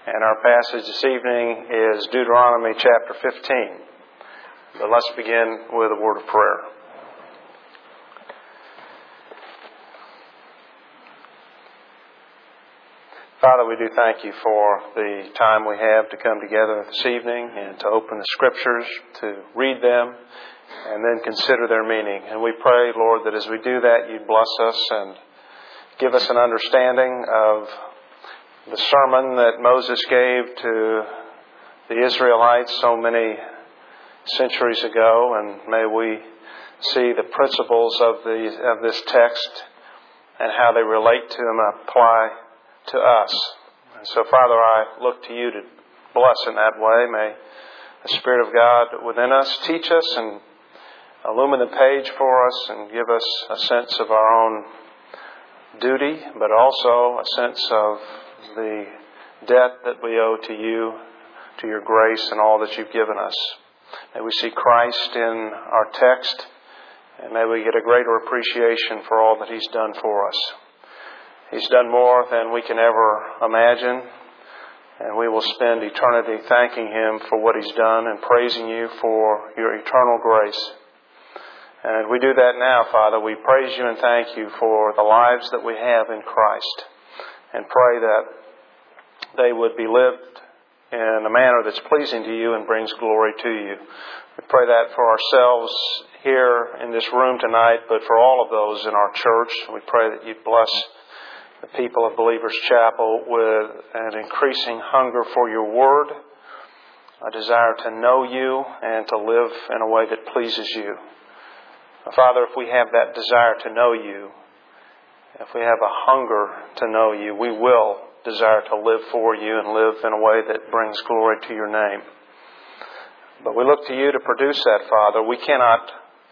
And our passage this evening is Deuteronomy chapter 15. But let's begin with a word of prayer. Father, we do thank you for the time we have to come together this evening and to open the Scriptures, to read them, and then consider their meaning. And we pray, Lord, that as we do that, you'd bless us and give us an understanding of the sermon that Moses gave to the Israelites so many centuries ago, and may we see the principles of this text and how they relate to and apply to us. And so, Father, I look to you to bless in that way. May the Spirit of God within us teach us and illumine the page for us and give us a sense of our own duty, but also a sense of the debt that we owe to you, to your grace and all that you've given us. May we see Christ in our text, and may we get a greater appreciation for all that He's done for us. He's done more than we can ever imagine, and we will spend eternity thanking Him for what He's done and praising you for your eternal grace. And we do that now, Father. We praise you and thank you for the lives that we have in Christ, and pray that they would be lived in a manner that's pleasing to you and brings glory to you. We pray that for ourselves here in this room tonight, but for all of those in our church. We pray that you'd bless the people of Believers Chapel with an increasing hunger for your word, a desire to know you and to live in a way that pleases you. Father, if we have that desire to know you, if we have a hunger to know you, we will desire to live for you and live in a way that brings glory to your name. But we look to you to produce that, Father. We cannot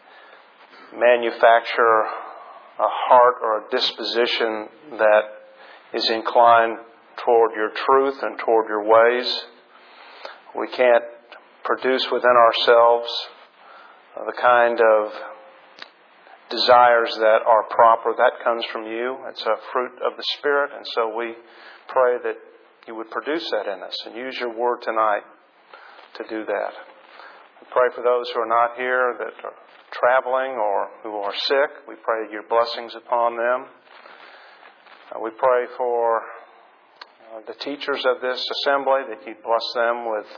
manufacture a heart or a disposition that is inclined toward your truth and toward your ways. We can't produce within ourselves the kind of desires that are proper. That comes from you. It's a fruit of the Spirit. And so we pray that you would produce that in us and use your word tonight to do that. We pray for those who are not here, that are traveling or who are sick. We pray your blessings upon them. We pray for the teachers of this assembly, that you bless them with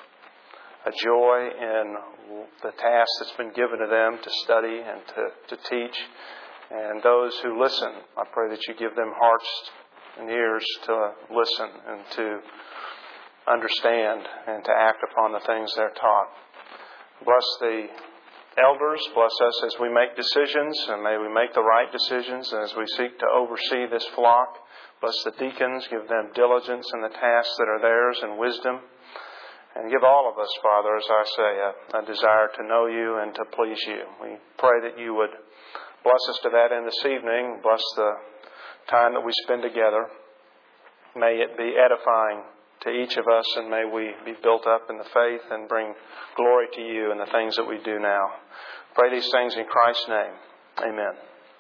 a joy in the task that's been given to them to study and to teach. And those who listen, I pray that you give them hearts and ears to listen and to understand and to act upon the things they're taught. Bless the elders, bless us as we make decisions, and may we make the right decisions as we seek to oversee this flock. Bless the deacons, give them diligence in the tasks that are theirs and wisdom. And give all of us, Father, as I say, a desire to know you and to please you. We pray that you would bless us to that end this evening. Bless the time that we spend together. May it be edifying to each of us, and may we be built up in the faith and bring glory to you in the things that we do now. Pray these things in Christ's name. Amen.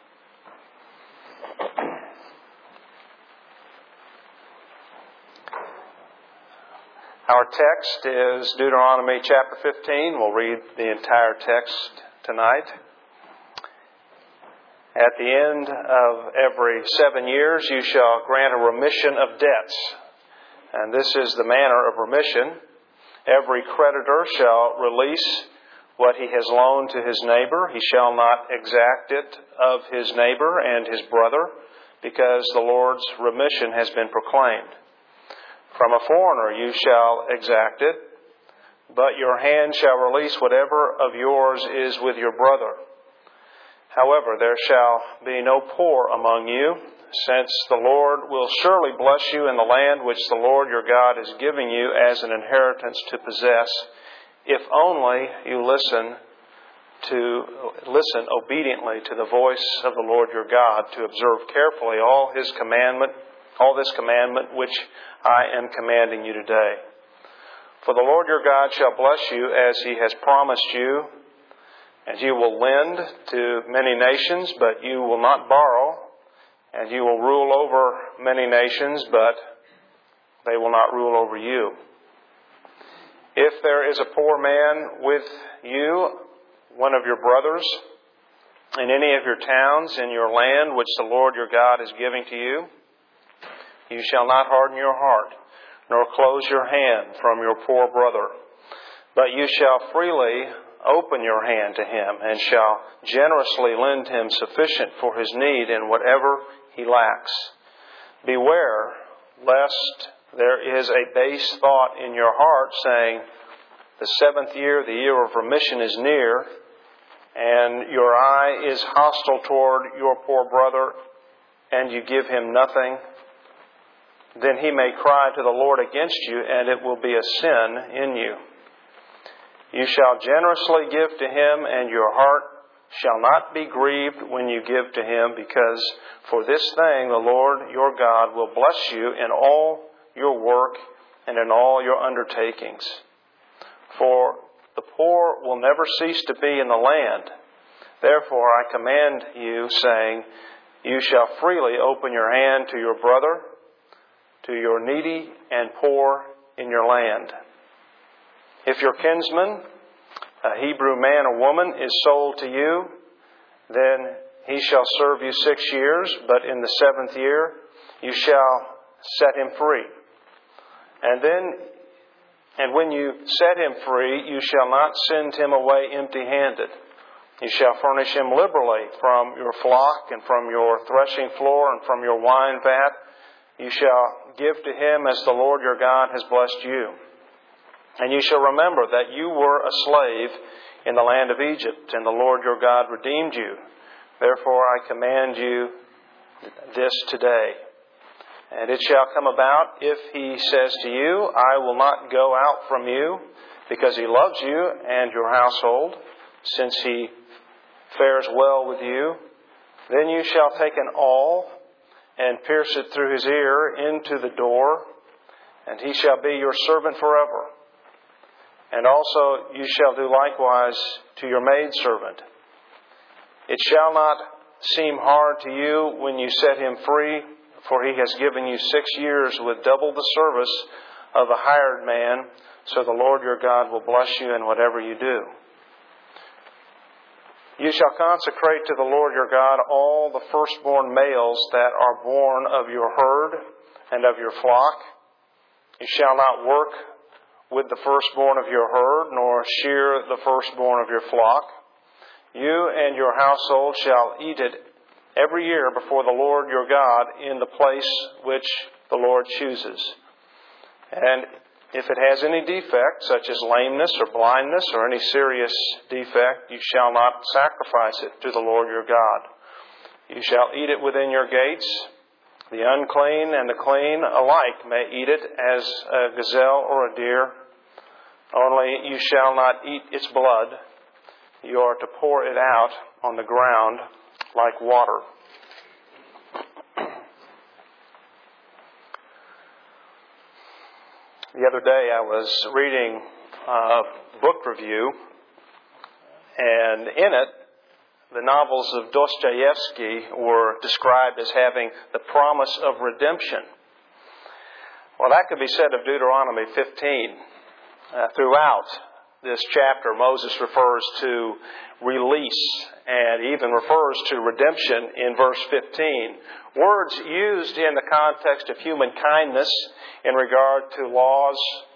Our text is Deuteronomy chapter 15. We'll read the entire text tonight. At the end of every 7 years, you shall grant a remission of debts. And this is the manner of remission. Every creditor shall release what he has loaned to his neighbor. He shall not exact it of his neighbor and his brother, because the Lord's remission has been proclaimed. From a foreigner you shall exact it, but your hand shall release whatever of yours is with your brother. However, there shall be no poor among you, since the Lord will surely bless you in the land which the Lord your God is giving you as an inheritance to possess, if only you listen obediently to the voice of the Lord your God, to observe carefully all this commandment which I am commanding you today. For the Lord your God shall bless you as He has promised you, and you will lend to many nations, but you will not borrow, and you will rule over many nations, but They will not rule over you. If there is a poor man with you, one of your brothers, in any of your towns in your land which the Lord your God is giving to you, you shall not harden your heart, nor close your hand from your poor brother, but you shall freely open your hand to him, and shall generously lend him sufficient for his need in whatever he lacks. Beware lest there is a base thought in your heart, saying, the 7th year, the year of remission, is near, and your eye is hostile toward your poor brother, and you give him nothing. Then he may cry to the Lord against you, and it will be a sin in you. You shall generously give to him, and your heart shall not be grieved when you give to him, because for this thing the Lord your God will bless you in all your work and in all your undertakings. For the poor will never cease to be in the land. Therefore I command you, saying, you shall freely open your hand to your brother, to your needy and poor in your land. If your kinsman, a Hebrew man or woman, is sold to you, then he shall serve you 6 years, but in the 7th year you shall set him free. And when you set him free, you shall not send him away empty-handed. You shall furnish him liberally from your flock and from your threshing floor and from your wine vat. You shall give to him as the Lord your God has blessed you. And you shall remember that you were a slave in the land of Egypt, and the Lord your God redeemed you. Therefore I command you this today. And it shall come about, if he says to you, I will not go out from you, because he loves you and your household, since he fares well with you, then you shall take an awl and pierce it through his ear into the door, and he shall be your servant forever. And also you shall do likewise to your maidservant. It shall not seem hard to you when you set him free, for he has given you 6 years with double the service of a hired man, so the Lord your God will bless you in whatever you do. You shall consecrate to the Lord your God all the firstborn males that are born of your herd and of your flock. You shall not work with the firstborn of your herd, nor shear the firstborn of your flock. You and your household shall eat it every year before the Lord your God in the place which the Lord chooses. And if it has any defect, such as lameness or blindness or any serious defect, you shall not sacrifice it to the Lord your God. You shall eat it within your gates. The unclean and the clean alike may eat it, as a gazelle or a deer. Only you shall not eat its blood. You are to pour it out on the ground like water. The other day I was reading a book review, and in it, the novels of Dostoevsky were described as having the promise of redemption. Well, that could be said of Deuteronomy 15. Throughout this chapter, Moses refers to release and even refers to redemption in verse 15. Words used in the context of human kindness in regard to laws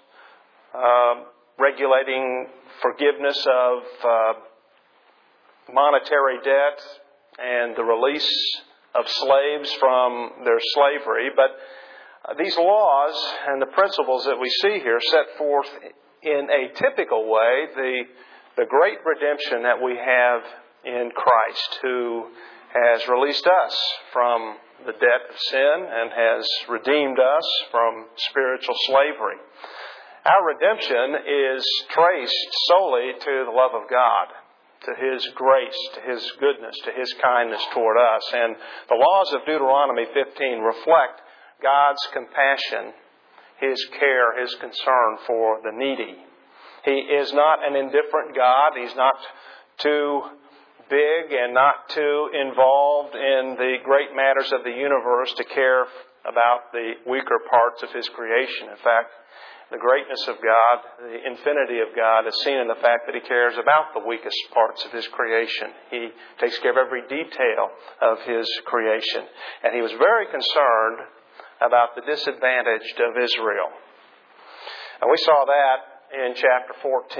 regulating forgiveness of monetary debt and the release of slaves from their slavery. But these laws and the principles that we see here set forth in a typical way the great redemption that we have in Christ, who has released us from the debt of sin and has redeemed us from spiritual slavery. Our redemption is traced solely to the love of God, to His grace, to His goodness, to His kindness toward us. And the laws of Deuteronomy 15 reflect God's compassion, His care, His concern for the needy. He is not an indifferent God. He's not too big and not too involved in the great matters of the universe to care about the weaker parts of His creation. In fact, the greatness of God, the infinity of God is seen in the fact that He cares about the weakest parts of His creation. He takes care of every detail of His creation. And He was very concerned about the disadvantaged of Israel. And we saw that in chapter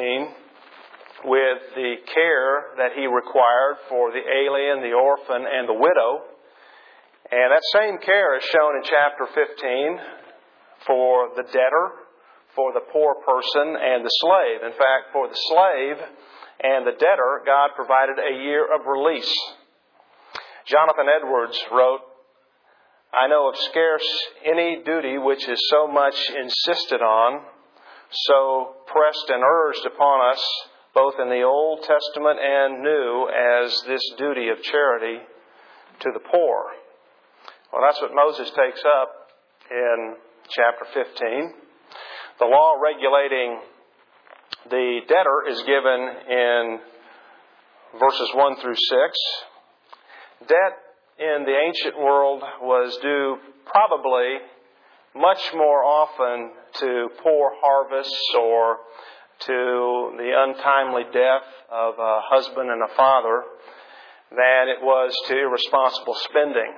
14 with the care that He required for the alien, the orphan, and the widow. And that same care is shown in chapter 15 for the debtor, for the poor person, and the slave. In fact, for the slave and the debtor, God provided a year of release. Jonathan Edwards wrote, "I know of scarce any duty which is so much insisted on, so pressed and urged upon us, both in the Old Testament and New, as this duty of charity to the poor." Well, that's what Moses takes up in chapter 15. The law regulating the debtor is given in verses 1 through 6. Debt in the ancient world was due probably much more often to poor harvests or to the untimely death of a husband and a father than it was to irresponsible spending.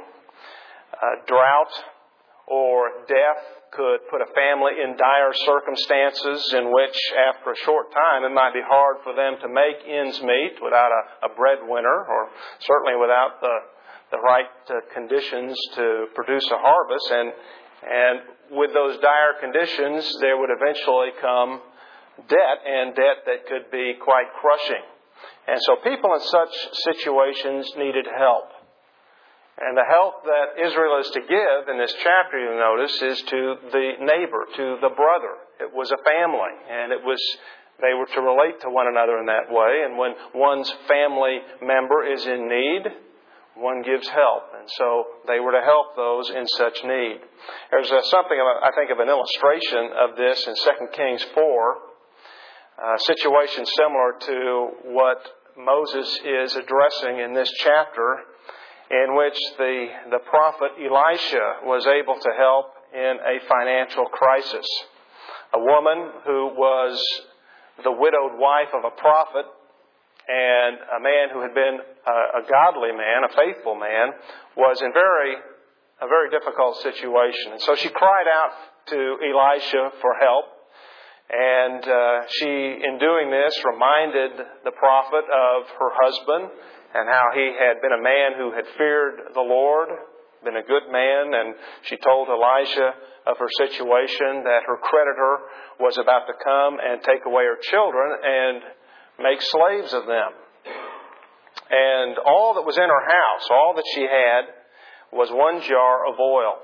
Drought or death could put a family in dire circumstances in which, after a short time, it might be hard for them to make ends meet without a breadwinner, or certainly without the right conditions to produce a harvest. And with those dire conditions, there would eventually come debt, and debt that could be quite crushing. And so people in such situations needed help. And the help that Israel is to give in this chapter, you'll notice, is to the neighbor, to the brother. It was a family, and they were to relate to one another in that way. And when one's family member is in need, one gives help. And so they were to help those in such need. There's something, I think, of an illustration of this in 2 Kings 4, a situation similar to what Moses is addressing in this chapter, in which the prophet Elisha was able to help in a financial crisis. A woman who was the widowed wife of a prophet and a man who had been a godly man, a faithful man, was in a very difficult situation. And so she cried out to Elisha for help. And she, in doing this, reminded the prophet of her husband and how he had been a man who had feared the Lord, been a good man. And she told Elisha of her situation, that her creditor was about to come and take away her children and make slaves of them. And all that was in her house, all that she had, was one jar of oil.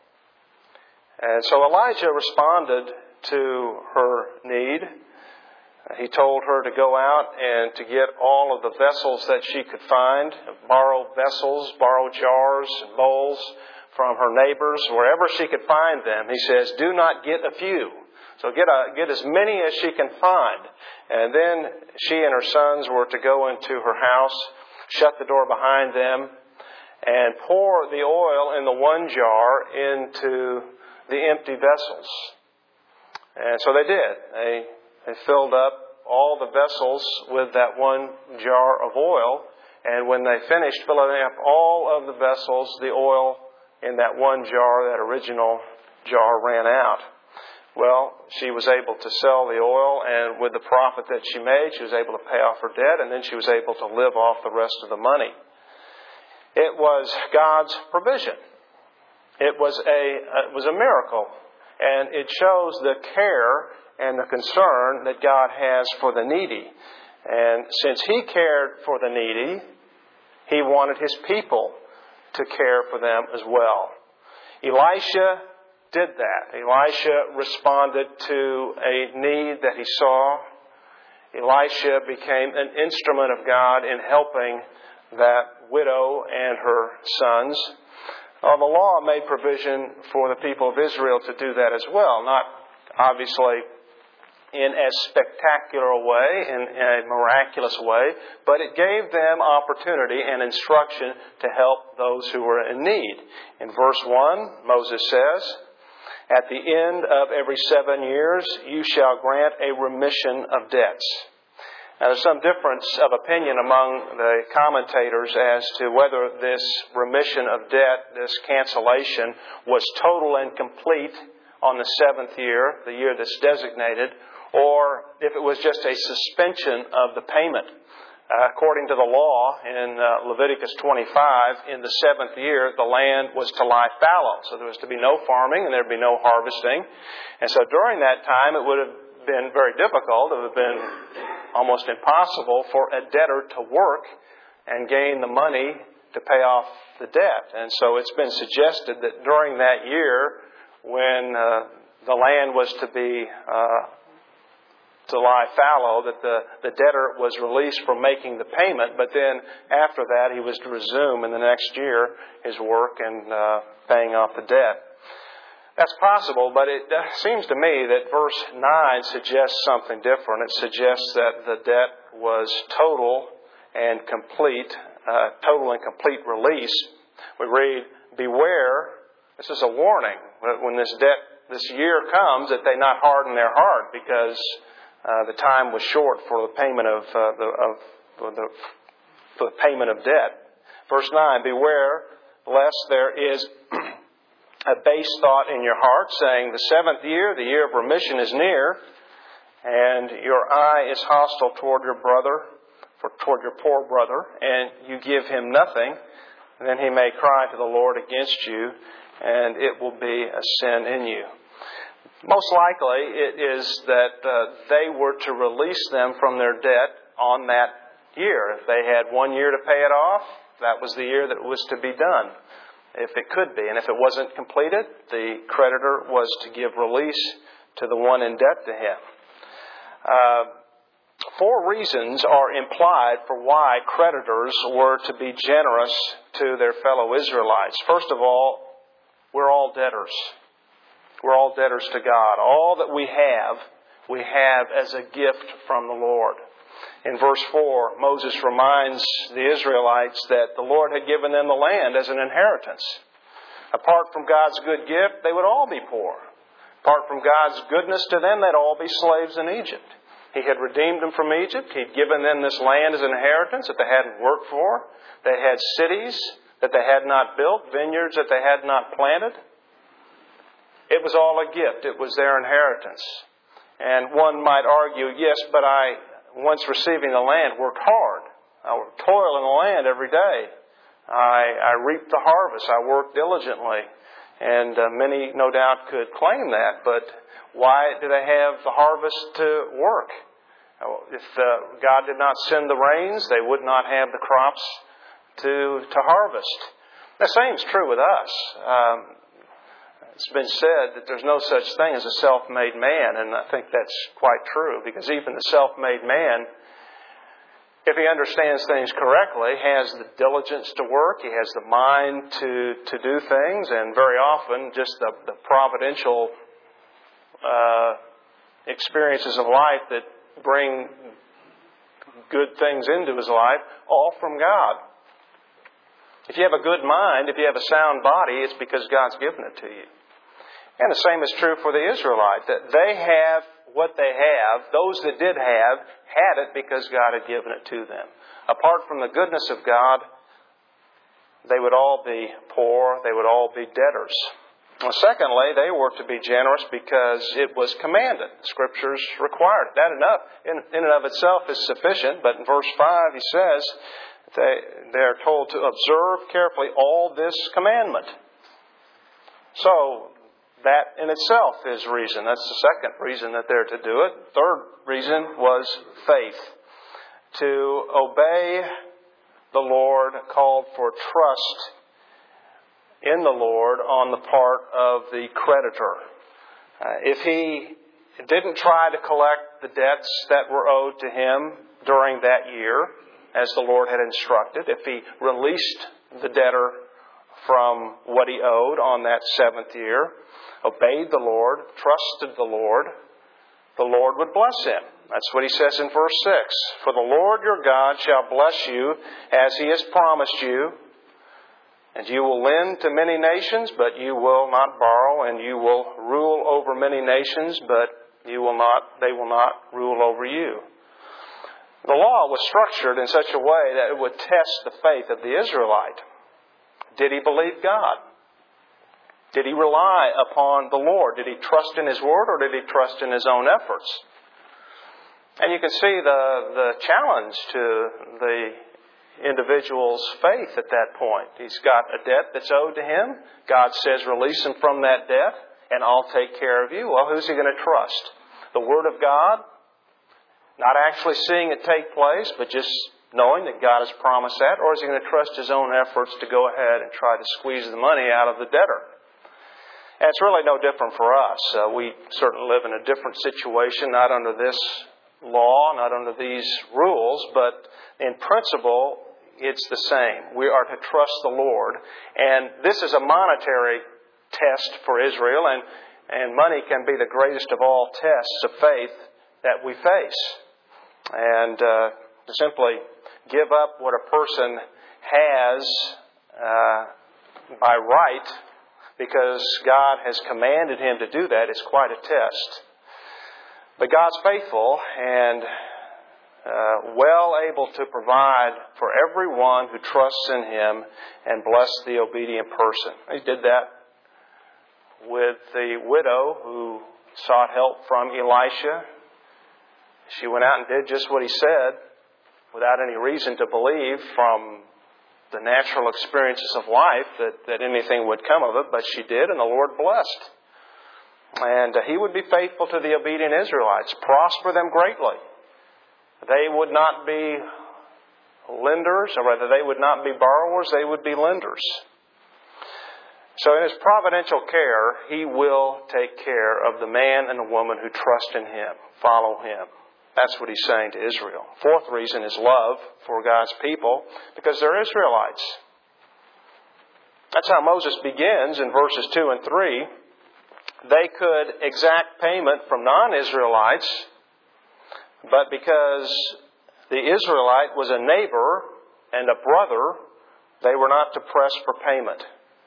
And so Elijah responded to her need. He told her to go out and to get all of the vessels that she could find, borrow vessels, borrow jars and bowls from her neighbors, wherever she could find them. He says, do not get a few. So get as many as she can find. And then she and her sons were to go into her house, shut the door behind them, and pour the oil in the one jar into the empty vessels. And so they did. They filled up all the vessels with that one jar of oil. And when they finished filling up all of the vessels, the oil in that one jar, that original jar, ran out. Well, she was able to sell the oil, and with the profit that she made, she was able to pay off her debt, and then she was able to live off the rest of the money. It was God's provision. It was a miracle. And it shows the care and the concern that God has for the needy. And since He cared for the needy, He wanted His people to care for them as well. Elisha did that. Elisha responded to a need that he saw. Elisha became an instrument of God in helping that widow and her sons. The law made provision for the people of Israel to do that as well. Not obviously in a spectacular way, in a miraculous way, but it gave them opportunity and instruction to help those who were in need. In verse 1, Moses says, "At the end of every 7 years, you shall grant a remission of debts." Now, there's some difference of opinion among the commentators as to whether this remission of debt, this cancellation, was total and complete on the 7th year, the year that's designated, or if it was just a suspension of the payment. According to the law in Leviticus 25, in the 7th year, the land was to lie fallow. So there was to be no farming and there would be no harvesting. And so during that time, it would have been very difficult. It would have been almost impossible for a debtor to work and gain the money to pay off the debt. And so it's been suggested that during that year, when the land was to be to lie fallow, that the debtor was released from making the payment, but then after that he was to resume in the next year his work and paying off the debt. That's possible, but it seems to me that verse 9 suggests something different. It suggests that the debt was total and complete release. We read, "Beware." This is a warning that when this year comes, that they not harden their heart, because the time was short for the payment of debt. Verse 9, "Beware lest there is a base thought in your heart, saying, the 7th year, the year of remission, is near, and your eye is hostile toward your poor brother, and you give him nothing. And then he may cry to the Lord against you, and it will be a sin in you." Most likely it is that they were to release them from their debt on that year. If they had 1 year to pay it off, that was the year that it was to be done, if it could be. And if it wasn't completed, the creditor was to give release to the one in debt to him. 4 reasons are implied for why creditors were to be generous to their fellow Israelites. First of all, we're all debtors. We're all debtors to God. All that we have as a gift from the Lord. In verse 4, Moses reminds the Israelites that the Lord had given them the land as an inheritance. Apart from God's good gift, they would all be poor. Apart from God's goodness to them, they'd all be slaves in Egypt. He had redeemed them from Egypt. He'd given them this land as an inheritance that they hadn't worked for. They had cities that they had not built, vineyards that they had not planted. It was all a gift. It was their inheritance. And one might argue, yes, but I, once receiving the land, worked hard. I toil in the land every day. I reaped the harvest. I worked diligently. And many, no doubt, could claim that. But why do they have the harvest to work? If God did not send the rains, they would not have the crops to harvest. The same is true with us. It's been said that there's no such thing as a self-made man, and I think that's quite true, because even the self-made man, if he understands things correctly, has the diligence to work, he has the mind to do things, and very often just the providential experiences of life that bring good things into his life, all from God. If you have a good mind, if you have a sound body, it's because God's given it to you. And the same is true for the Israelites, that they have what they have. Those that did have had it because God had given it to them. Apart from the goodness of God, they would all be poor. They would all be debtors. Well, secondly, they were to be generous because it was commanded. The Scriptures required it. That in and of itself is sufficient. But in verse 5 he says they are told to observe carefully all this commandment. So that in itself is reason. That's the second reason that they're to do it. Third reason was faith. To obey the Lord called for trust in the Lord on the part of the creditor. If he didn't try to collect the debts that were owed to him during that year, as the Lord had instructed, if he released the debtor from what he owed on that 7th year, obeyed the Lord, trusted the Lord, the Lord would bless him. That's what he says in verse 6. For the Lord your God shall bless you as he has promised you, and you will lend to many nations, but you will not borrow, and you will rule over many nations, but they will not rule over you. The law was structured in such a way that it would test the faith of the Israelite. Did he believe God? Did he rely upon the Lord? Did he trust in His Word, or did he trust in his own efforts? And you can see the challenge to the individual's faith at that point. He's got a debt that's owed to him. God says, release him from that debt, and I'll take care of you. Well, who's he going to trust? The Word of God? Not actually seeing it take place, but just knowing that God has promised that? Or is he going to trust his own efforts to go ahead and try to squeeze the money out of the debtor? And it's really no different for us. We certainly live in a different situation, not under this law, not under these rules, but in principle, it's the same. We are to trust the Lord. And this is a monetary test for Israel, and money can be the greatest of all tests of faith that we face. And to simply give up what a person has by right, because God has commanded him to do that, is quite a test. But God's faithful and well able to provide for everyone who trusts in Him and bless the obedient person. He did that with the widow who sought help from Elisha. She went out and did just what he said without any reason to believe from the natural experiences of life that anything would come of it, but she did, and the Lord blessed. And He would be faithful to the obedient Israelites, prosper them greatly. They would not be lenders, or rather they would not be borrowers, they would be lenders. So in His providential care, He will take care of the man and the woman who trust in Him, follow Him. That's what He's saying to Israel. Fourth reason is love for God's people, because they're Israelites. That's how Moses begins in verses 2 and 3. They could exact payment from non-Israelites, but because the Israelite was a neighbor and a brother, they were not to press for payment.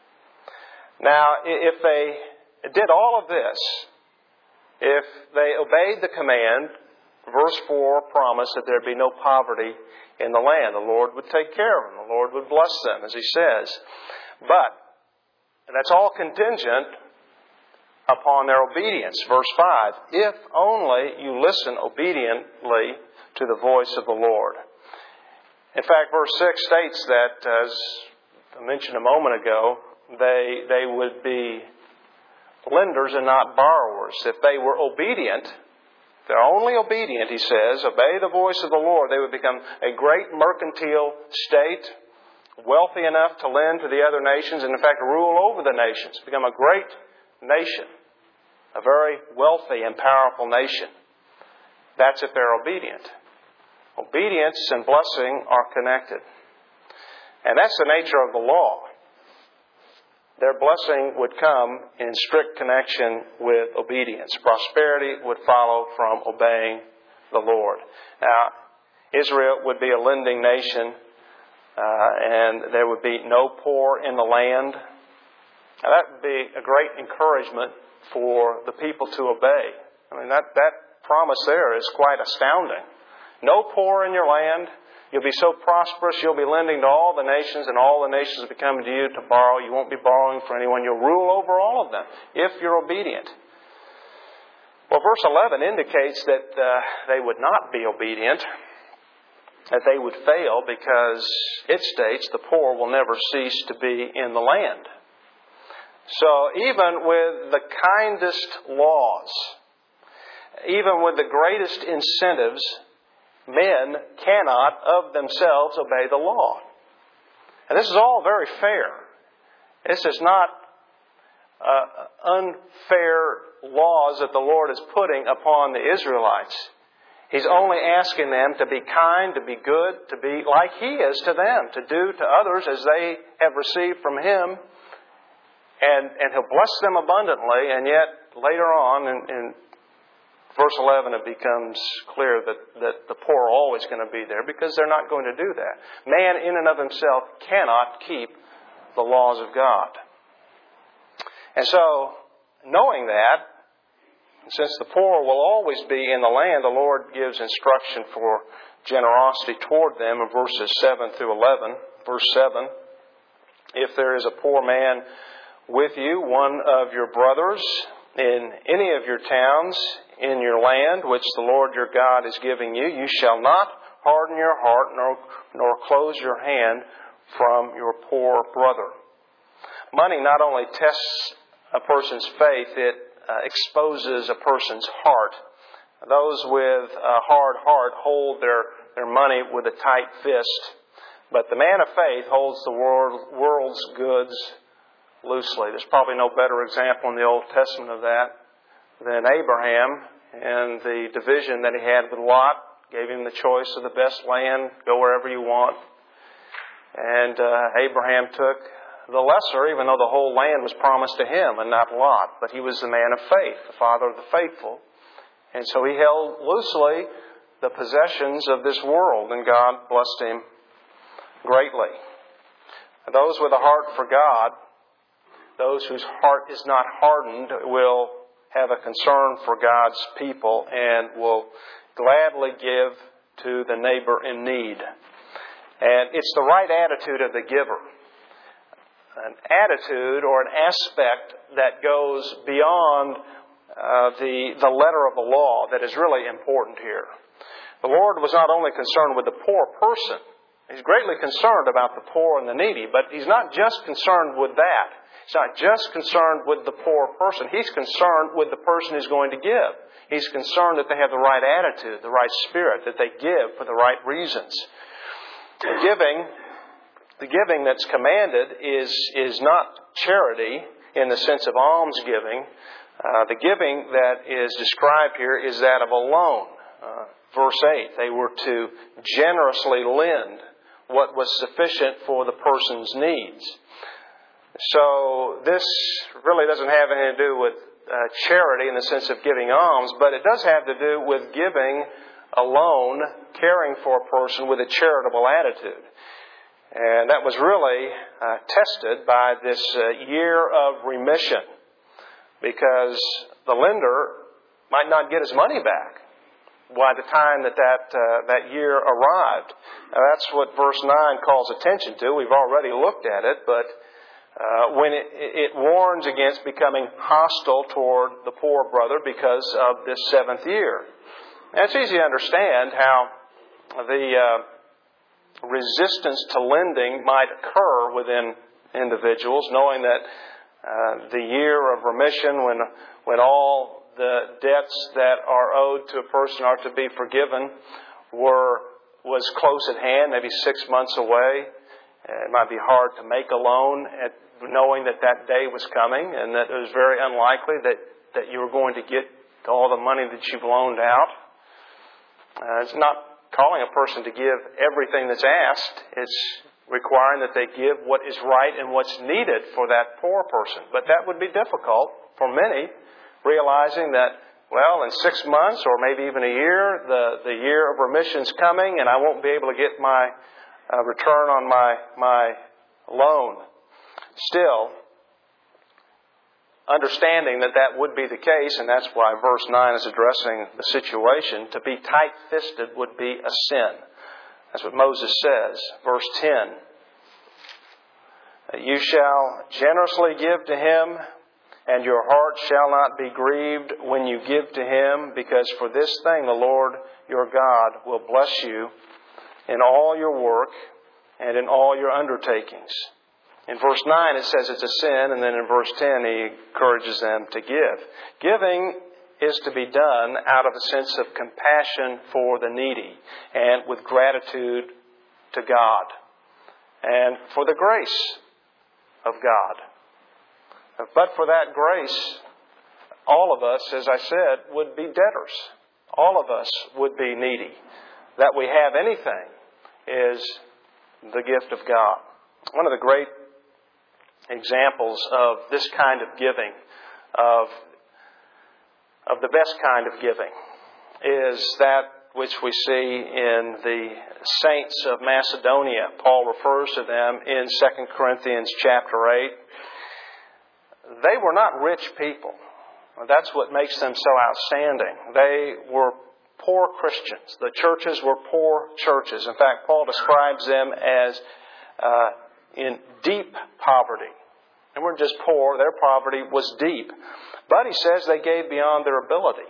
Now, if they did all of this, if they obeyed the command, verse 4 promised that there'd be no poverty in the land. The Lord would take care of them. The Lord would bless them, as He says. But, and that's all contingent upon their obedience. Verse 5, if only you listen obediently to the voice of the Lord. In fact, verse 6 states that, as I mentioned a moment ago, they would be lenders and not borrowers. If they were obedient, they're only obedient, he says, obey the voice of the Lord, they would become a great mercantile state, wealthy enough to lend to the other nations, and in fact rule over the nations, become a great nation, a very wealthy and powerful nation. That's if they're obedient. Obedience and blessing are connected. And that's the nature of the law. Their blessing would come in strict connection with obedience. Prosperity would follow from obeying the Lord. Now, Israel would be a lending nation, and there would be no poor in the land. Now, that would be a great encouragement for the people to obey. I mean, that promise there is quite astounding. No poor in your land. You'll be so prosperous, you'll be lending to all the nations, and all the nations will be coming to you to borrow. You won't be borrowing for anyone. You'll rule over all of them if you're obedient. Well, verse 11 indicates that they would not be obedient, that they would fail, because it states the poor will never cease to be in the land. So even with the kindest laws, even with the greatest incentives, men cannot of themselves obey the law. And this is all very fair. This is not unfair laws that the Lord is putting upon the Israelites. He's only asking them to be kind, to be good, to be like He is to them, to do to others as they have received from Him. And He'll bless them abundantly, and yet later on in verse 11, it becomes clear that the poor are always going to be there because they're not going to do that. Man in and of himself cannot keep the laws of God. And so, knowing that, since the poor will always be in the land, the Lord gives instruction for generosity toward them in verses 7 through 11. Verse 7, if there is a poor man with you, one of your brothers, in any of your towns, in your land, which the Lord your God is giving you, you shall not harden your heart nor close your hand from your poor brother. Money not only tests a person's faith, it exposes a person's heart. Those with a hard heart hold their money with a tight fist, but the man of faith holds the world's goods loosely. There's probably no better example in the Old Testament of that than Abraham and the division that he had with Lot. Gave him the choice of the best land, go wherever you want. And Abraham took the lesser, even though the whole land was promised to him and not Lot. But he was the man of faith, the father of the faithful. And so he held loosely the possessions of this world, and God blessed him greatly. And those with a heart for God, those whose heart is not hardened, will have a concern for God's people and will gladly give to the neighbor in need. And it's the right attitude of the giver. An attitude or an aspect that goes beyond the letter of the law that is really important here. The Lord was not only concerned with the poor person. He's greatly concerned about the poor and the needy, but He's not just concerned with that. He's not just concerned with the poor person. He's concerned with the person who's going to give. He's concerned that they have the right attitude, the right spirit, that they give for the right reasons. The giving that's commanded is not charity in the sense of almsgiving. The giving that is described here is that of a loan. Verse 8, they were to generously lend what was sufficient for the person's needs. So this really doesn't have anything to do with charity in the sense of giving alms, but it does have to do with giving a loan, caring for a person with a charitable attitude. And that was really tested by this year of remission, because the lender might not get his money back by the time that year arrived. Now that's what verse 9 calls attention to. We've already looked at it, but when it warns against becoming hostile toward the poor brother because of this seventh year. And it's easy to understand how the resistance to lending might occur within individuals, knowing that the year of remission, when all the debts that are owed to a person are to be forgiven, was close at hand, maybe 6 months away. It might be hard to make a loan knowing that day was coming, and that it was very unlikely that you were going to get all the money that you've loaned out. It's not calling a person to give everything that's asked. It's requiring that they give what is right and what's needed for that poor person. But that would be difficult for many, realizing that, well, in 6 months or maybe even a year, the year of remission's coming, and I won't be able to get my return on my loan. Still, understanding that would be the case, and that's why verse 9 is addressing the situation. To be tight-fisted would be a sin. That's what Moses says. Verse 10. You shall generously give to him, and your heart shall not be grieved when you give to him, because for this thing the Lord your God will bless you in all your work and in all your undertakings. In verse 9 it says it's a sin, and then in verse 10 he encourages them to give. Giving is to be done out of a sense of compassion for the needy and with gratitude to God and for the grace of God. But for that grace, all of us, as I said, would be debtors. All of us would be needy. That we have anything is the gift of God. One of the great examples of this kind of giving, of the best kind of giving is that which we see in the saints of Macedonia. Paul refers to them in 2 Corinthians chapter 8. They were not rich people. That's what makes them so outstanding. They were poor Christians. The churches were poor churches. In fact, Paul describes them as in deep poverty. They weren't just poor, their poverty was deep. But he says they gave beyond their ability.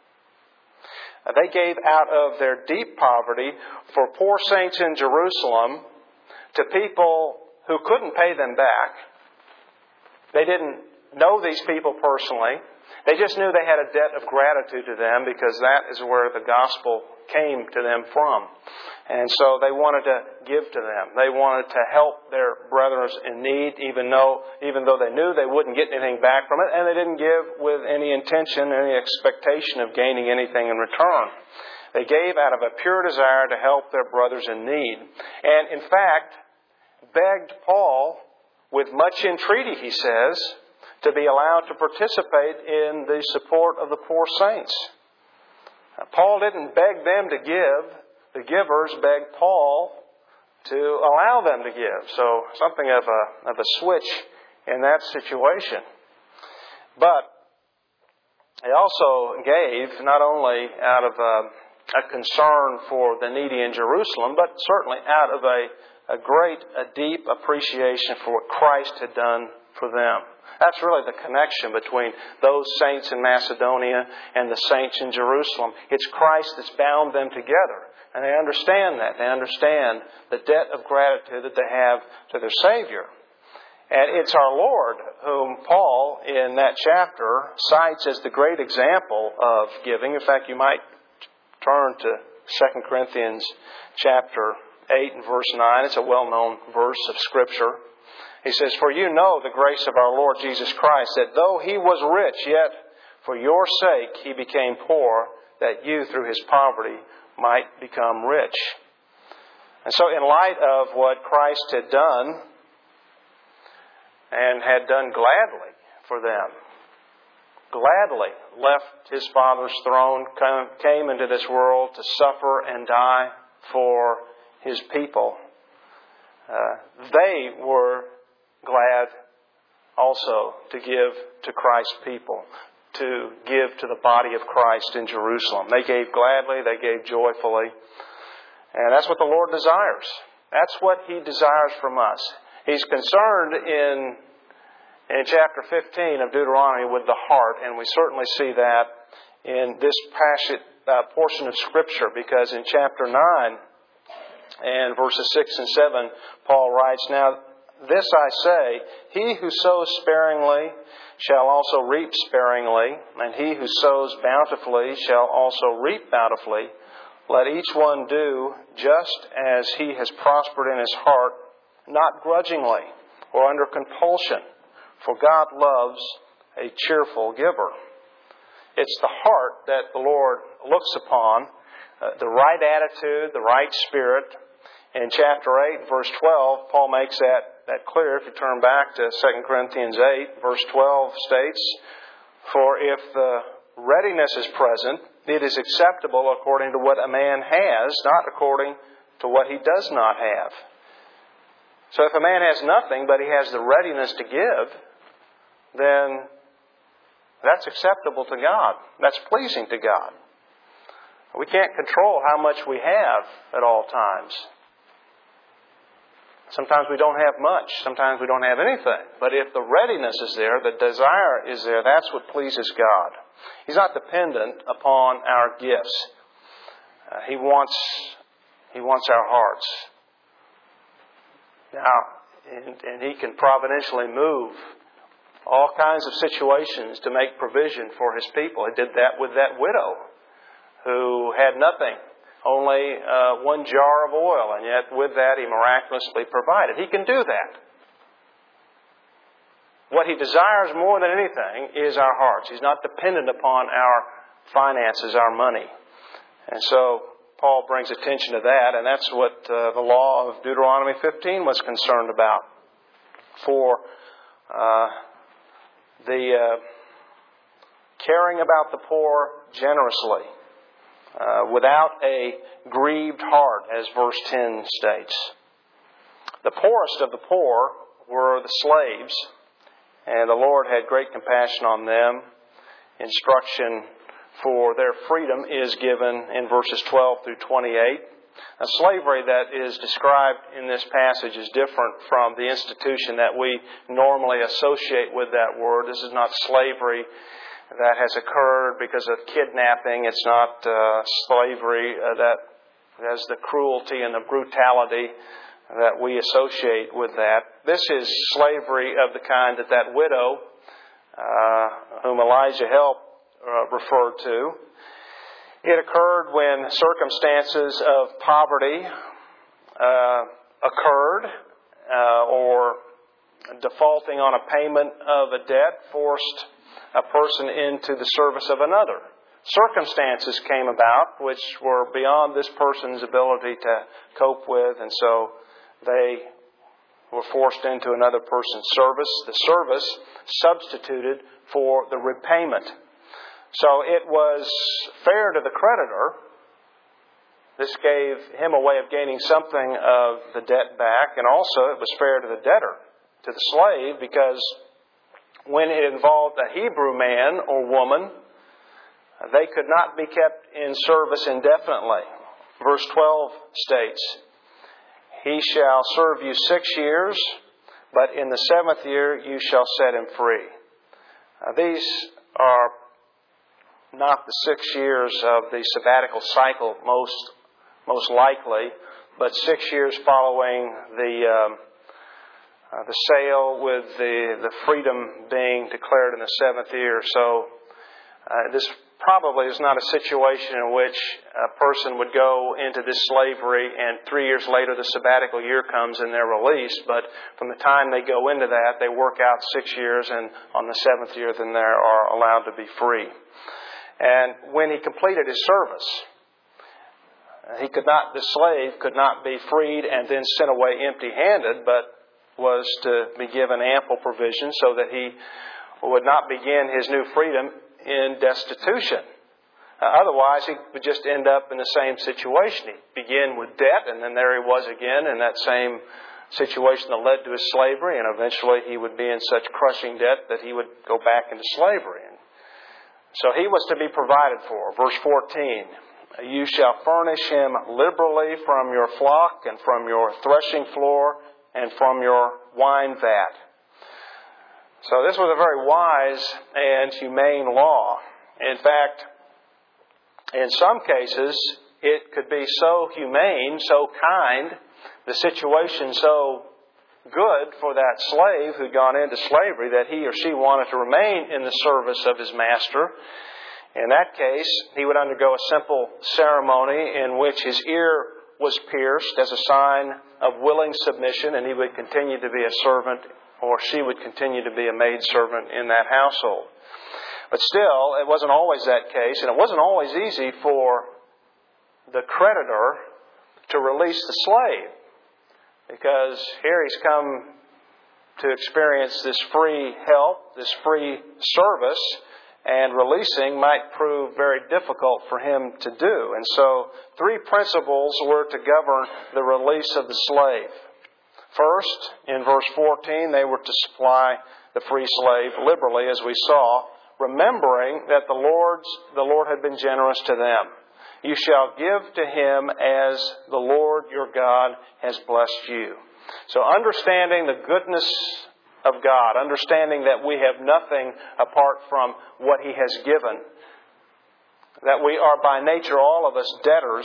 They gave out of their deep poverty for poor saints in Jerusalem to people who couldn't pay them back. They didn't know these people personally. They just knew they had a debt of gratitude to them because that is where the gospel came to them from. And so they wanted to give to them. They wanted to help their brothers in need, even though they knew they wouldn't get anything back from it, and they didn't give with any intention, any expectation of gaining anything in return. They gave out of a pure desire to help their brothers in need. And in fact, begged Paul, with much entreaty, he says, to be allowed to participate in the support of the poor saints. Paul didn't beg them to give. The givers begged Paul to allow them to give. So something of a switch in that situation. But he also gave not only out of a concern for the needy in Jerusalem, but certainly out of a deep appreciation for what Christ had done for them. That's really the connection between those saints in Macedonia and the saints in Jerusalem. It's Christ that's bound them together. And they understand that. They understand the debt of gratitude that they have to their Savior. And it's our Lord whom Paul, in that chapter, cites as the great example of giving. In fact, you might turn to 2 Corinthians chapter 8 and verse 9. It's a well-known verse of Scripture. He says, "For you know the grace of our Lord Jesus Christ, that though He was rich, yet for your sake He became poor, that you through His poverty might become rich." And so in light of what Christ had done, and had done gladly for them, gladly left His Father's throne, came into this world to suffer and die for His people, they were glad also to give to Christ's people, to give to the body of Christ in Jerusalem. They gave gladly, they gave joyfully. And that's what the Lord desires. That's what He desires from us. He's concerned in chapter 15 of Deuteronomy with the heart, and we certainly see that in this portion of Scripture, because in chapter 9 and verses 6 and 7, Paul writes, "Now this I say, he who sows sparingly shall also reap sparingly, and he who sows bountifully shall also reap bountifully. Let each one do just as he has prospered in his heart, not grudgingly or under compulsion, for God loves a cheerful giver." It's the heart that the Lord looks upon, the right attitude, the right spirit. In chapter 8, verse 12, Paul makes that clear. If you turn back to 2 Corinthians 8, verse 12 states, "For if the readiness is present, it is acceptable according to what a man has, not according to what he does not have." So if a man has nothing, but he has the readiness to give, then that's acceptable to God. That's pleasing to God. We can't control how much we have at all times. Sometimes we don't have much. Sometimes we don't have anything. But if the readiness is there, the desire is there, that's what pleases God. He's not dependent upon our gifts. He wants our hearts. Now, and He can providentially move all kinds of situations to make provision for His people. He did that with that widow who had nothing. Only 1 jar of oil, and yet with that He miraculously provided. He can do that. What He desires more than anything is our hearts. He's not dependent upon our finances, our money. And so Paul brings attention to that, and that's what the law of Deuteronomy 15 was concerned about. For caring about the poor generously, without a grieved heart, as verse 10 states. The poorest of the poor were the slaves, and the Lord had great compassion on them. Instruction for their freedom is given in verses 12 through 28. Now, slavery that is described in this passage is different from the institution that we normally associate with that word. This is not slavery that has occurred because of kidnapping. It's not slavery that has the cruelty and the brutality that we associate with that. This is slavery of the kind that widow, whom Elijah helped, referred to. It occurred when circumstances of poverty occurred, or defaulting on a payment of a debt forced a person into the service of another. Circumstances came about which were beyond this person's ability to cope with, and so they were forced into another person's service. The service substituted for the repayment. So it was fair to the creditor. This gave him a way of gaining something of the debt back, and also it was fair to the debtor, to the slave, because when it involved a Hebrew man or woman, they could not be kept in service indefinitely. Verse 12 states, "He shall serve you 6 years, but in the 7th year you shall set him free." These are not the 6 years of the sabbatical cycle, most likely, but 6 years following the sale, with the freedom being declared in the 7th year. So this probably is not a situation in which a person would go into this slavery and 3 years later the sabbatical year comes and they're released. But from the time they go into that, they work out 6 years, and on the 7th year then they are allowed to be free. And when he completed his service, the slave could not be freed and then sent away empty-handed, but was to be given ample provision so that he would not begin his new freedom in destitution. Otherwise, he would just end up in the same situation. He'd begin with debt, and then there he was again in that same situation that led to his slavery, and eventually he would be in such crushing debt that he would go back into slavery. So he was to be provided for. Verse 14, "You shall furnish him liberally from your flock and from your threshing floor and from your wine vat." So this was a very wise and humane law. In fact, in some cases, it could be so humane, so kind, the situation so good for that slave who'd gone into slavery that he or she wanted to remain in the service of his master. In that case, he would undergo a simple ceremony in which his ear was pierced as a sign of willing submission, and he would continue to be a servant, or she would continue to be a maidservant in that household. But still, it wasn't always that case, and it wasn't always easy for the creditor to release the slave, because here he's come to experience this free help, this free service, and releasing might prove very difficult for him to do. And so 3 principles were to govern the release of the slave. First, in verse 14, they were to supply the free slave liberally, as we saw, remembering that the Lord had been generous to them. "You shall give to him as the Lord your God has blessed you." So understanding the goodness of God, understanding that we have nothing apart from what He has given, that we are by nature all of us debtors,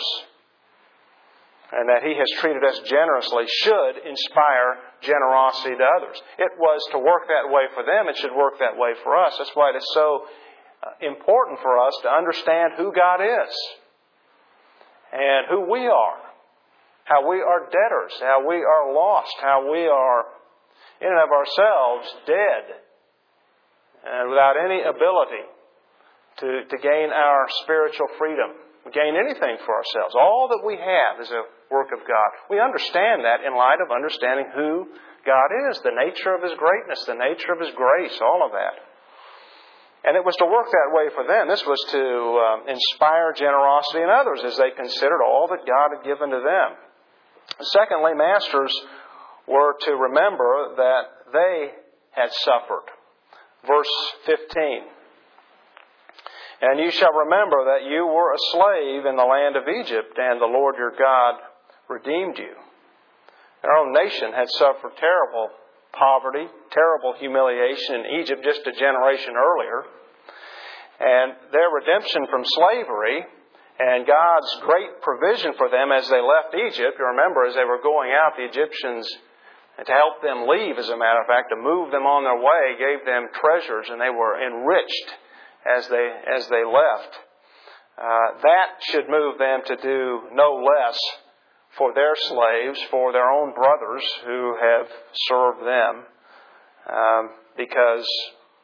and that He has treated us generously, should inspire generosity to others. It was to work that way for them, it should work that way for us. That's why it is so important for us to understand who God is and who we are, how we are debtors, how we are lost, how we are in and of ourselves dead and without any ability to gain our spiritual freedom, gain anything for ourselves. All that we have is a work of God. We understand that in light of understanding who God is, the nature of His greatness, the nature of His grace, all of that. And it was to work that way for them. This was to inspire generosity in others as they considered all that God had given to them. Secondly, masters were to remember that they had suffered. Verse 15. And you shall remember that you were a slave in the land of Egypt, and the Lord your God redeemed you. Our own nation had suffered terrible poverty, terrible humiliation in Egypt just a generation earlier. And their redemption from slavery and God's great provision for them as they left Egypt, you remember as they were going out, the Egyptians, to help them leave, as a matter of fact, to move them on their way, gave them treasures, and they were enriched as they left. That should move them to do no less for their slaves, for their own brothers who have served them, because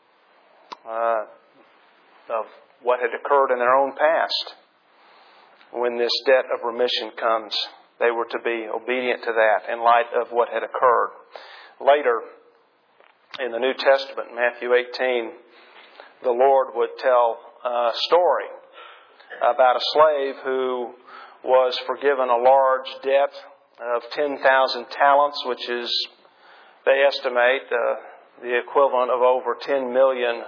of what had occurred in their own past. When this debt of remission comes, they were to be obedient to that in light of what had occurred. Later, in the New Testament, Matthew 18, the Lord would tell a story about a slave who was forgiven a large debt of 10,000 talents, which is, they estimate, the equivalent of over $10 million.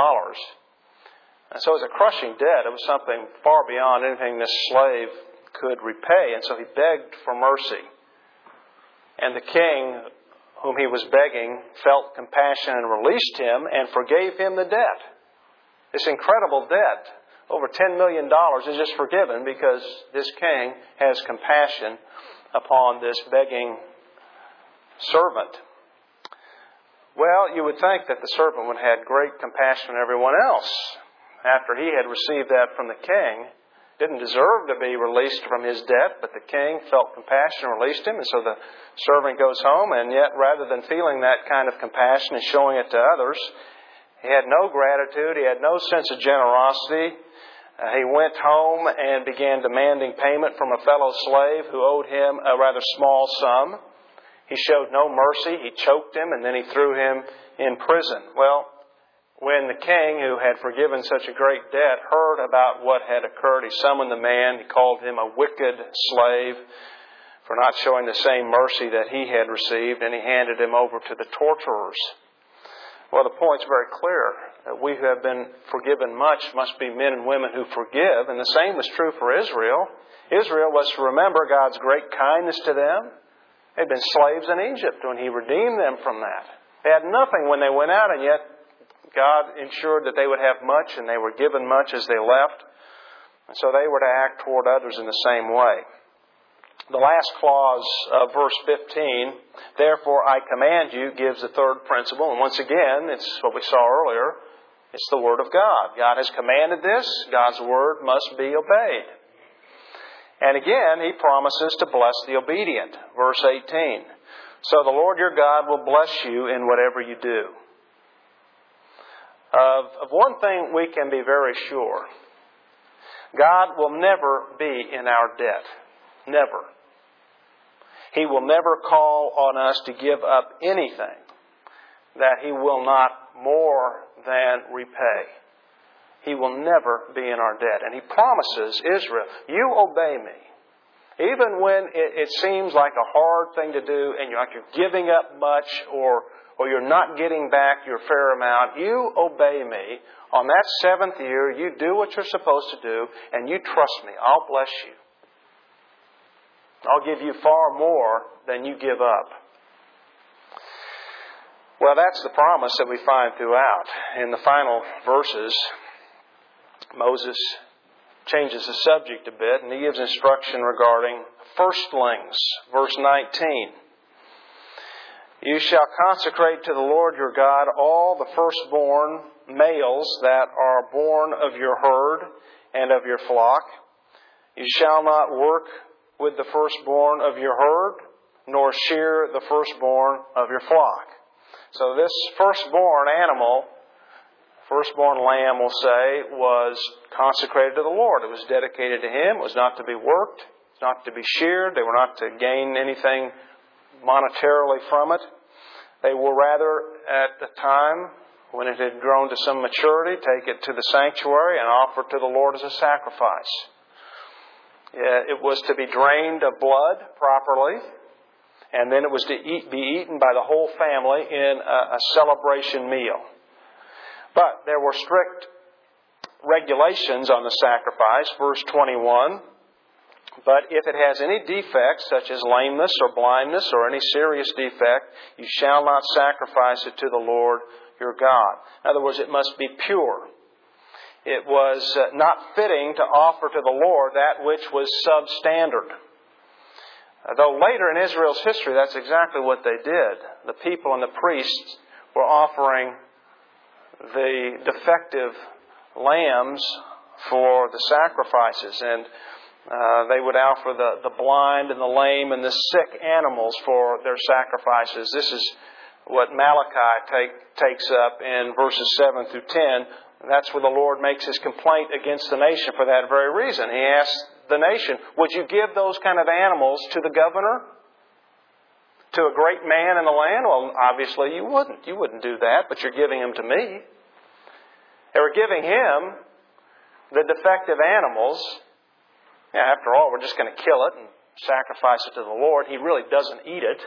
And so it was a crushing debt. It was something far beyond anything this slave could repay. And so he begged for mercy. And the king, whom he was begging, felt compassion and released him and forgave him the debt. This incredible debt, over $10 million, is just forgiven because this king has compassion upon this begging servant. Well, you would think that the servant would have had great compassion on everyone else after he had received that from the king. Didn't deserve to be released from his debt, but the king felt compassion and released him. And so the servant goes home, and yet rather than feeling that kind of compassion and showing it to others, he had no gratitude, he had no sense of generosity. He went home and began demanding payment from a fellow slave who owed him a rather small sum. He showed no mercy, he choked him, and then he threw him in prison. Well, when the king, who had forgiven such a great debt, heard about what had occurred, he summoned the man. He called him a wicked slave for not showing the same mercy that he had received, and he handed him over to the torturers. Well, the point's very clear. That we who have been forgiven much must be men and women who forgive, and the same was true for Israel. Israel was to remember God's great kindness to them. They'd been slaves in Egypt when He redeemed them from that. They had nothing when they went out, and yet God ensured that they would have much, and they were given much as they left. And so they were to act toward others in the same way. The last clause of verse 15, therefore I command you, gives the third principle. And once again, it's what we saw earlier. It's the Word of God. God has commanded this. God's Word must be obeyed. And again, He promises to bless the obedient. Verse 18, so the Lord your God will bless you in whatever you do. Of one thing we can be very sure. God will never be in our debt. Never. He will never call on us to give up anything that He will not more than repay. He will never be in our debt. And He promises Israel, you obey me. Even when it seems like a hard thing to do and you're giving up much or you're not getting back your fair amount, you obey me. On that seventh year, you do what you're supposed to do and you trust me. I'll bless you. I'll give you far more than you give up. Well, that's the promise that we find throughout. In the final verses, Moses changes the subject a bit, and he gives instruction regarding firstlings. Verse 19. You shall consecrate to the Lord your God all the firstborn males that are born of your herd and of your flock. You shall not work with the firstborn of your herd, nor shear the firstborn of your flock. So this firstborn animal, firstborn lamb, we'll say, was consecrated to the Lord. It was dedicated to Him. It was not to be worked. It was not to be sheared. They were not to gain anything monetarily from it. They were rather, at the time When it had grown to some maturity, take it to the sanctuary and offer it to the Lord as a sacrifice. It was to be drained of blood properly, and then it was to be eaten by the whole family in a celebration meal. But there were strict regulations on the sacrifice. Verse 21, but if it has any defects, such as lameness or blindness or any serious defect, you shall not sacrifice it to the Lord your God. In other words, it must be pure. It was not fitting to offer to the Lord that which was substandard. Though later in Israel's history, that's exactly what they did. The people and the priests were offering the defective lambs for the sacrifices, and they would offer the blind and the lame and the sick animals for their sacrifices. This is what Malachi takes up in verses 7 through 10. That's where the Lord makes His complaint against the nation for that very reason. He asks the nation, would you give those kind of animals to the governor? To a great man in the land? Well, obviously you wouldn't. You wouldn't do that, but you're giving them to me. They were giving Him the defective animals. Yeah, after all, we're just going to kill it and sacrifice it to the Lord. He really doesn't eat it.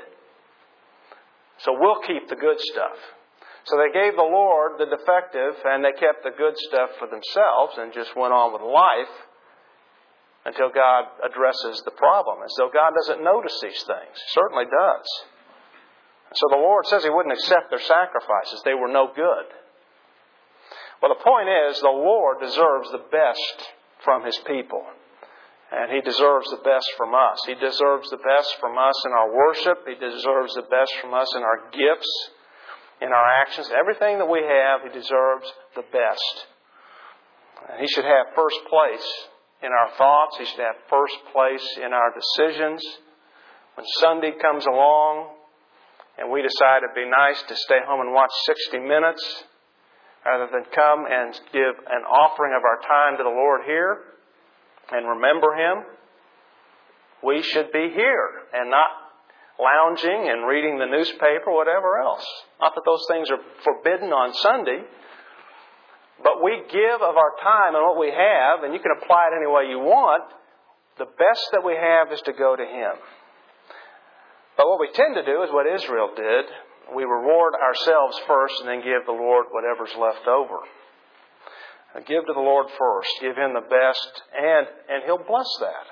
So we'll keep the good stuff. So they gave the Lord the defective, and they kept the good stuff for themselves and just went on with life until God addresses the problem. As though God doesn't notice these things. He certainly does. So the Lord says He wouldn't accept their sacrifices. They were no good. Well, the point is, the Lord deserves the best from His people. And He deserves the best from us. He deserves the best from us in our worship. He deserves the best from us in our gifts, in our actions. Everything that we have, He deserves the best. And He should have first place in our thoughts. He should have first place in our decisions. When Sunday comes along and we decide it'd be nice to stay home and watch 60 Minutes rather than come and give an offering of our time to the Lord here and remember Him, we should be here and not lounging and reading the newspaper or whatever else. Not that those things are forbidden on Sunday, but we give of our time and what we have, and you can apply it any way you want. The best that we have is to go to Him. But what we tend to do is what Israel did. We reward ourselves first and then give the Lord whatever's left over. Give to the Lord first. Give Him the best, and He'll bless that.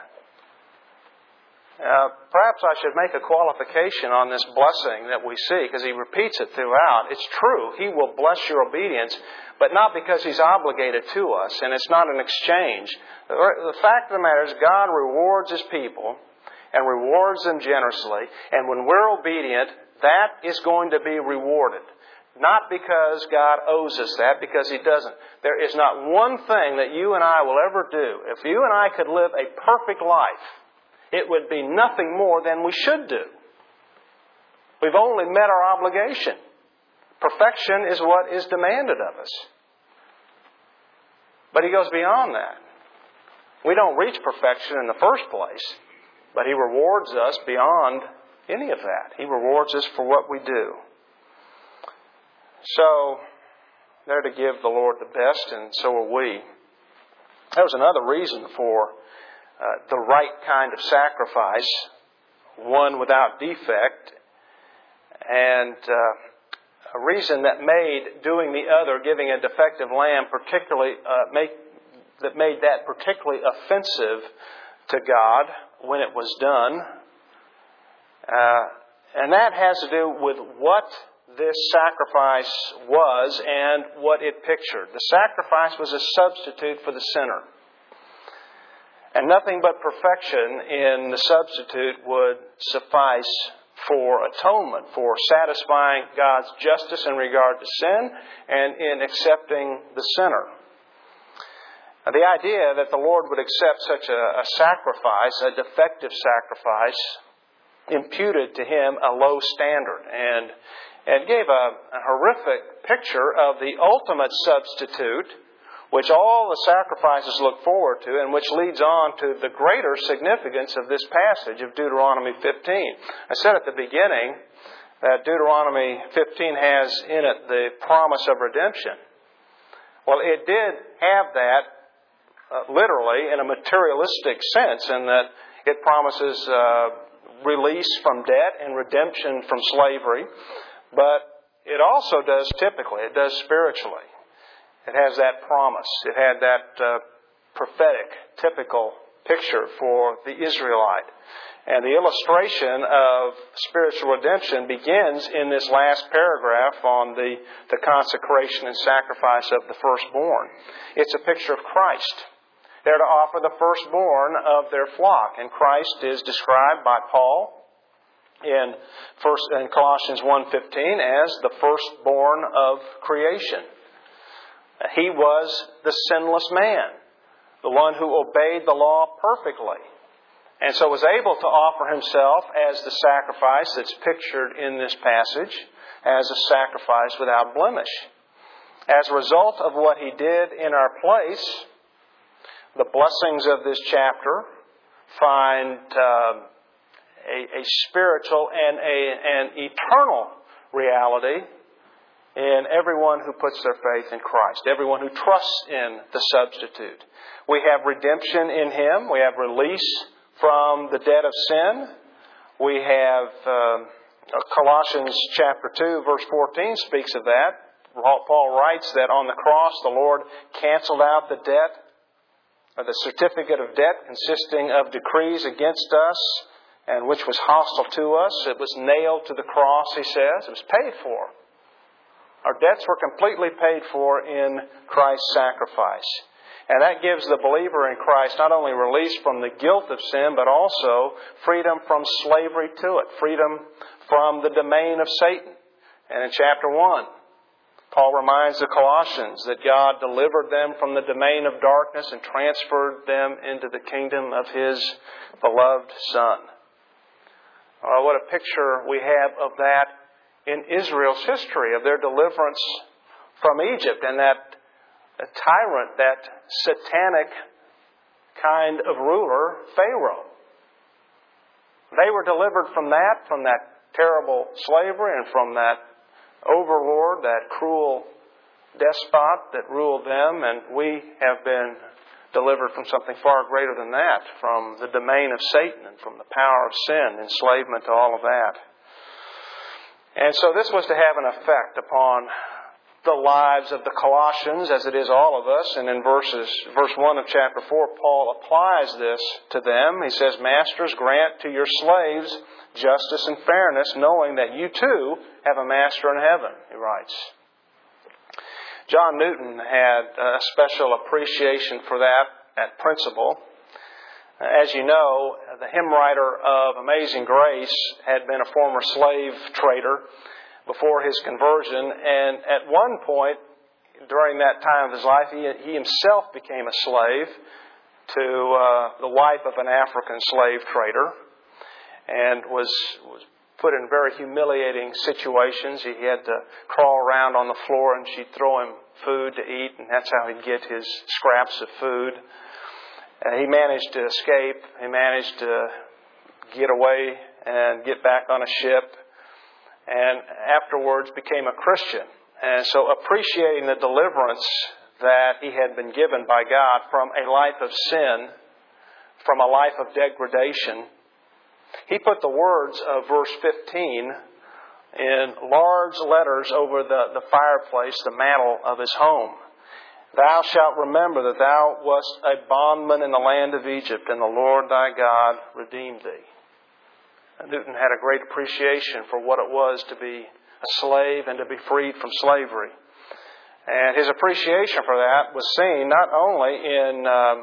Perhaps I should make a qualification on this blessing that we see, because He repeats it throughout. It's true. He will bless your obedience, but not because He's obligated to us, and it's not an exchange. The fact of the matter is God rewards His people and rewards them generously, and when we're obedient, that is going to be rewarded. Not because God owes us that, because He doesn't. There is not one thing that you and I will ever do. If you and I could live a perfect life, it would be nothing more than we should do. We've only met our obligation. Perfection is what is demanded of us. But He goes beyond that. We don't reach perfection in the first place, but He rewards us beyond any of that. He rewards us for what we do. So, they're to give the Lord the best, and so are we. There was another reason for the right kind of sacrifice, one without defect, and a reason that made doing the other, giving a defective lamb, that made that particularly offensive to God when it was done. And that has to do with what this sacrifice was and what it pictured. The sacrifice was a substitute for the sinner. And nothing but perfection in the substitute would suffice for atonement, for satisfying God's justice in regard to sin and in accepting the sinner. Now, the idea that the Lord would accept such a sacrifice, a defective sacrifice, imputed to Him a low standard and gave a horrific picture of the ultimate substitute, which all the sacrifices look forward to, and which leads on to the greater significance of this passage of Deuteronomy 15. I said at the beginning that Deuteronomy 15 has in it the promise of redemption. Well, it did have that literally in a materialistic sense, in that it promises release from debt and redemption from slavery. But it also does typically, it does spiritually. It has that promise. It had that prophetic, typical picture for the Israelite. And the illustration of spiritual redemption begins in this last paragraph on the consecration and sacrifice of the firstborn. It's a picture of Christ. They're to offer the firstborn of their flock. And Christ is described by Paul in Colossians 1:15 as the firstborn of creation. He was the sinless man, the one who obeyed the law perfectly, and so was able to offer himself as the sacrifice that's pictured in this passage, as a sacrifice without blemish. As a result of what he did in our place, the blessings of this chapter find a spiritual and an eternal reality in everyone who puts their faith in Christ, everyone who trusts in the substitute. We have redemption in Him. We have release from the debt of sin. We have Colossians chapter 2, verse 14 speaks of that. Paul writes that on the cross the Lord canceled out the debt, or the certificate of debt consisting of decrees against us, and which was hostile to us. It was nailed to the cross, he says. It was paid for. Our debts were completely paid for in Christ's sacrifice. And that gives the believer in Christ not only release from the guilt of sin, but also freedom from slavery to it, freedom from the domain of Satan. And in chapter 1, Paul reminds the Colossians that God delivered them from the domain of darkness and transferred them into the kingdom of His beloved Son. What a picture we have of that in Israel's history, of their deliverance from Egypt and that tyrant, that satanic kind of ruler, Pharaoh. They were delivered from that terrible slavery and from that overlord, that cruel despot that ruled them, and we have been delivered from something far greater than that, from the domain of Satan and from the power of sin, enslavement to all of that. And so this was to have an effect upon the lives of the Colossians, as it is all of us. And in verse 1 of chapter 4, Paul applies this to them. He says, "Masters, grant to your slaves justice and fairness, knowing that you too have a master in heaven," he writes. John Newton had a special appreciation for that principle. As you know, the hymn writer of Amazing Grace had been a former slave trader before his conversion, and at one point during that time of his life, he himself became a slave to the wife of an African slave trader, and was put in very humiliating situations. He had to crawl around on the floor, and she'd throw him food to eat, and that's how he'd get his scraps of food. He managed to escape. He managed to get away and get back on a ship, and afterwards became a Christian. And so, appreciating the deliverance that he had been given by God from a life of sin, from a life of degradation, he put the words of verse 15 in large letters over the fireplace, the mantel of his home. "Thou shalt remember that thou wast a bondman in the land of Egypt, and the Lord thy God redeemed thee." And Newton had a great appreciation for what it was to be a slave and to be freed from slavery. And his appreciation for that was seen not only in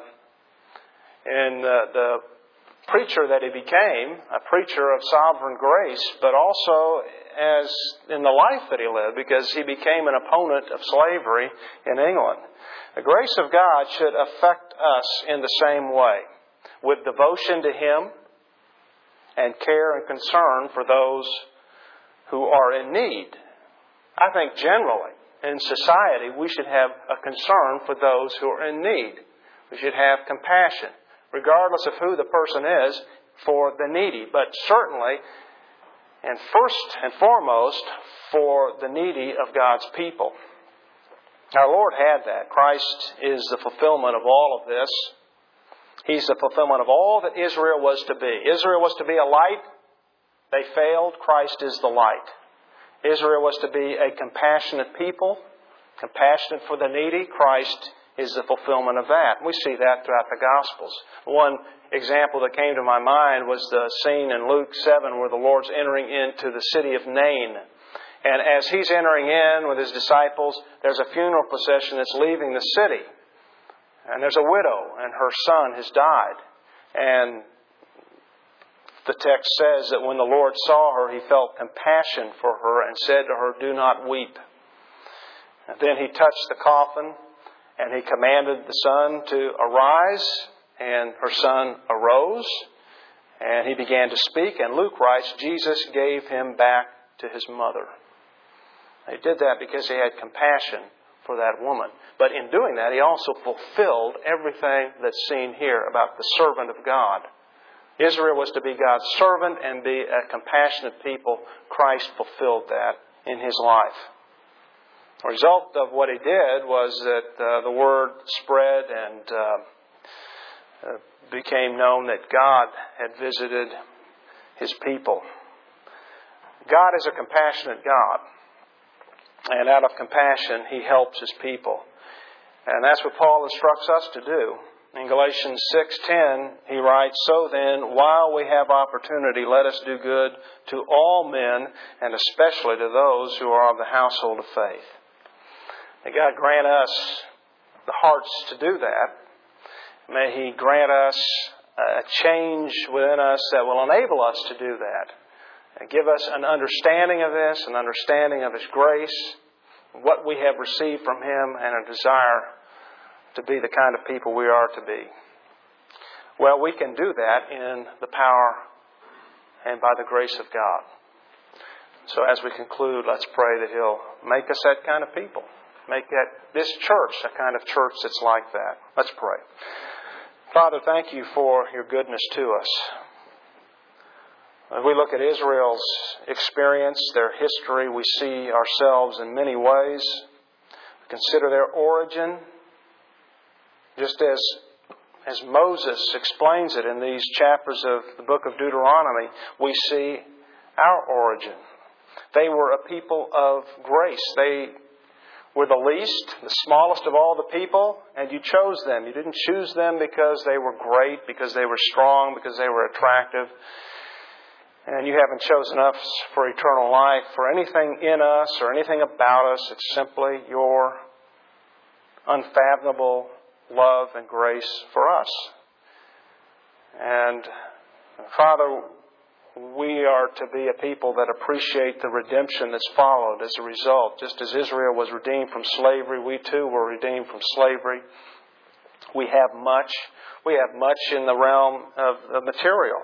the preacher that he became, a preacher of sovereign grace, but also as in the life that he lived, because he became an opponent of slavery in England. The grace of God should affect us in the same way, with devotion to Him and care and concern for those who are in need. I think generally in society we should have a concern for those who are in need. We should have compassion, regardless of who the person is, for the needy. But certainly And first and foremost, for the needy of God's people. Our Lord had that. Christ is the fulfillment of all of this. He's the fulfillment of all that Israel was to be. Israel was to be a light. They failed. Christ is the light. Israel was to be a compassionate people, compassionate for the needy. Christ is the fulfillment of that. We see that throughout the Gospels. One example that came to my mind was the scene in Luke 7 where the Lord's entering into the city of Nain. And as He's entering in with His disciples, there's a funeral procession that's leaving the city. And there's a widow, and her son has died. And the text says that when the Lord saw her, He felt compassion for her and said to her, "Do not weep." And then He touched the coffin, and He commanded the son to arise, and her son arose, and he began to speak. And Luke writes, Jesus gave him back to his mother. He did that because He had compassion for that woman. But in doing that, He also fulfilled everything that's seen here about the servant of God. Israel was to be God's servant and be a compassionate people. Christ fulfilled that in His life. The result of what He did was that the word spread and became known that God had visited His people. God is a compassionate God. And out of compassion, He helps His people. And that's what Paul instructs us to do. In Galatians 6:10, he writes, "So then, while we have opportunity, let us do good to all men, and especially to those who are of the household of faith." May God grant us the hearts to do that. May He grant us a change within us that will enable us to do that. And give us an understanding of this, an understanding of His grace, what we have received from Him, and a desire to be the kind of people we are to be. Well, we can do that in the power and by the grace of God. So as we conclude, let's pray that He'll make us that kind of people. Make this church a kind of church that's like that. Let's pray. Father, thank You for Your goodness to us. As we look at Israel's experience, their history, we see ourselves in many ways. We consider their origin, just as Moses explains it in these chapters of the book of Deuteronomy, we see our origin. They were a people of grace. They were the least, the smallest of all the people, and You chose them. You didn't choose them because they were great, because they were strong, because they were attractive. And You haven't chosen us for eternal life, for anything in us or anything about us. It's simply Your unfathomable love and grace for us. And Father, we are to be a people that appreciate the redemption that's followed as a result. Just as Israel was redeemed from slavery, we too were redeemed from slavery. We have much. We have much in the realm of material.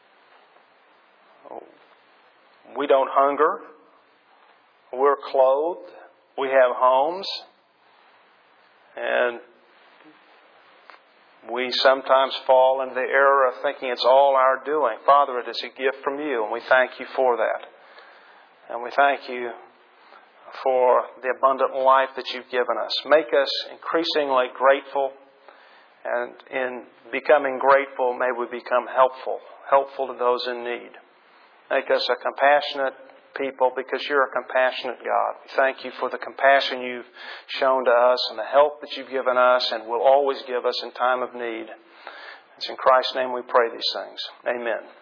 We don't hunger. We're clothed. We have homes. And we sometimes fall into the error of thinking it's all our doing. Father, it is a gift from You, and we thank You for that. And we thank You for the abundant life that You've given us. Make us increasingly grateful, and in becoming grateful, may we become helpful to those in need. Make us a compassionate people because You're a compassionate God. We thank You for the compassion You've shown to us and the help that You've given us and will always give us in time of need. It's in Christ's name we pray these things. Amen.